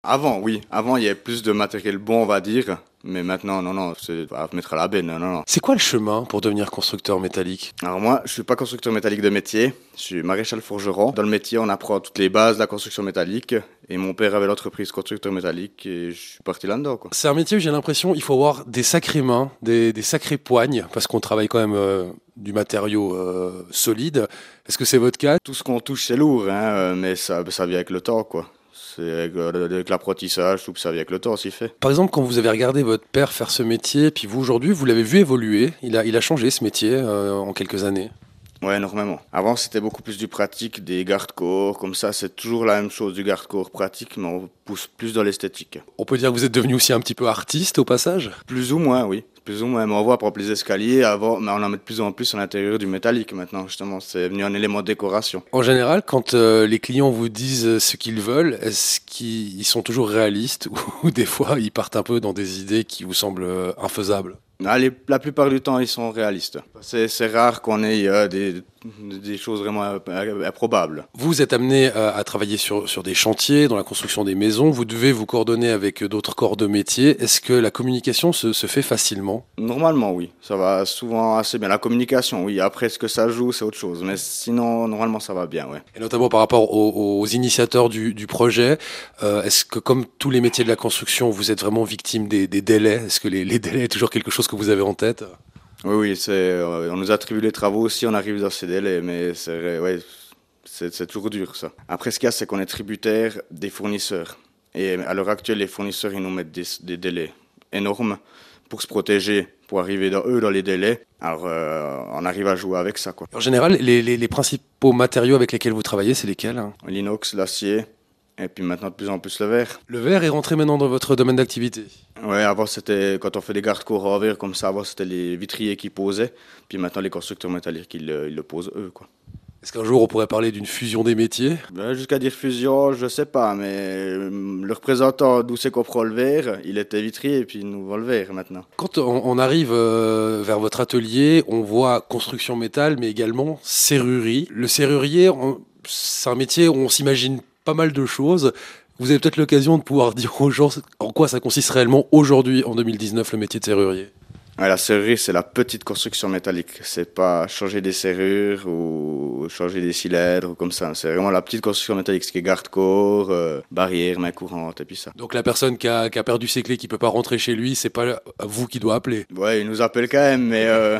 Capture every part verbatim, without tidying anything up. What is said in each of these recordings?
Avant, oui. Avant, il y avait plus de matériel bon, on va dire. Mais maintenant, non, non, c'est à mettre à la benne, non, non. C'est quoi le chemin pour devenir constructeur métallique? Alors moi, je suis pas constructeur métallique de métier. Je suis maréchal forgeron. Dans le métier, on apprend toutes les bases de la construction métallique. Et mon père avait l'entreprise constructeur métallique et je suis parti là-dedans, quoi. C'est un métier où j'ai l'impression il faut avoir des sacrées mains, des, des sacrées poignes, parce qu'on travaille quand même euh, du matériau euh, solide. Est-ce que c'est votre cas? Tout ce qu'on touche, c'est lourd, hein, euh, mais ça, ça vient avec le temps, quoi. C'est avec, euh, avec l'apprentissage, tout ça vient avec le temps, s'y fait. Par exemple, quand vous avez regardé votre père faire ce métier, puis vous aujourd'hui, vous l'avez vu évoluer, il a, il a changé ce métier euh, en quelques années. Ouais, énormément. Avant, c'était beaucoup plus du pratique, des garde-corps, comme ça, c'est toujours la même chose, du garde-corps pratique, mais on pousse plus dans l'esthétique. On peut dire que vous êtes devenu aussi un petit peu artiste au passage? Plus ou moins, oui. Plus ou moins, mais on voit par exemple les escaliers, avant, mais on en met de plus en plus à l'intérieur du métallique maintenant, justement. C'est venu un élément de décoration. En général, quand euh, les clients vous disent ce qu'ils veulent, est-ce qu'ils ils sont toujours réalistes ou des fois ils partent un peu dans des idées qui vous semblent euh, infaisables? Ah, les- la plupart du temps, ils sont réalistes. C'est c'est rare qu'on ait euh, des, des choses vraiment euh, improbables. Vous êtes amené à, à travailler sur, sur des chantiers, dans la construction des maisons. Vous devez vous coordonner avec d'autres corps de métier. Est-ce que la communication se, se fait facilement? Normalement, oui. Ça va souvent assez bien. La communication, oui. Après, ce que ça joue, c'est autre chose. Mais sinon, normalement, ça va bien, ouais. Et notamment par rapport aux, aux initiateurs du, du projet, euh, est-ce que comme tous les métiers de la construction, vous êtes vraiment victime des, des délais? Est-ce que les, les délais est toujours quelque chose que vous avez en tête? Oui, oui, c'est, euh, on nous attribue les travaux aussi, on arrive dans ces délais, mais c'est, ouais, c'est, c'est toujours dur, ça. Après, ce qu'il y a, c'est qu'on est tributaire des fournisseurs. Et à l'heure actuelle, les fournisseurs, ils nous mettent des, des délais énormes pour se protéger, pour arriver dans eux dans les délais. Alors, euh, on arrive à jouer avec ça, quoi. En général, les, les, les principaux matériaux avec lesquels vous travaillez, c'est lesquels, hein? L'inox, l'acier, et puis maintenant de plus en plus le verre. Le verre est rentré maintenant dans votre domaine d'activité. Ouais, avant c'était, quand on fait des garde-corps en verre comme ça, avant c'était les vitriers qui posaient, puis maintenant les constructeurs métalliques, ils, le- ils le posent eux, quoi. Est-ce qu'un jour on pourrait parler d'une fusion des métiers? Ben, jusqu'à dire fusion, je sais pas, mais euh, le représentant d'où c'est qu'on prend le verre, il était vitrier et puis il nous vend le verre maintenant. Quand on, on arrive euh, vers votre atelier, on voit construction métal, mais également serrurerie. Le serrurier, on- c'est un métier où on s'imagine pas mal de choses. Vous avez peut-être l'occasion de pouvoir dire aux gens en quoi ça consiste réellement aujourd'hui, en deux mille dix-neuf, le métier de serrurier. Ouais, la serrurerie, c'est la petite construction métallique. C'est pas changer des serrures ou changer des cylindres ou comme ça. C'est vraiment la petite construction métallique, ce qui est garde-corps, euh, barrière, main courante et puis ça. Donc la personne qui a, qui a perdu ses clés, qui peut pas rentrer chez lui, c'est pas vous qui doit appeler. Ouais, il nous appelle quand même, mais euh,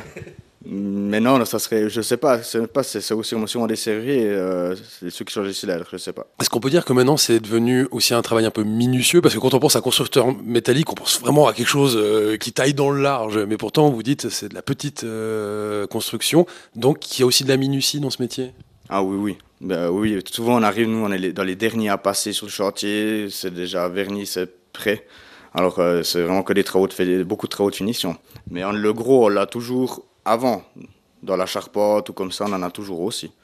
mais non, ça serait, je sais pas, c'est pas, c'est c'est aussi souvent des serruriers, euh, c'est ceux qui changent les cylindres, je sais pas. Est-ce qu'on peut dire que maintenant c'est devenu aussi un travail un peu minutieux? Parce que quand on pense à constructeur métallique, on pense vraiment à quelque chose euh, qui taille dans le large. Mais pourtant, vous dites c'est de la petite euh, construction. Donc il y a aussi de la minutie dans ce métier. Ah oui, oui. Ben, oui, souvent on arrive, nous, on est les- dans les derniers à passer sur le chantier, c'est déjà verni, c'est prêt. Alors euh, c'est vraiment que des travaux de fait, beaucoup de travaux de finition. Mais on- le gros, on l'a toujours avant, dans la charpente ou comme ça, on en a toujours aussi.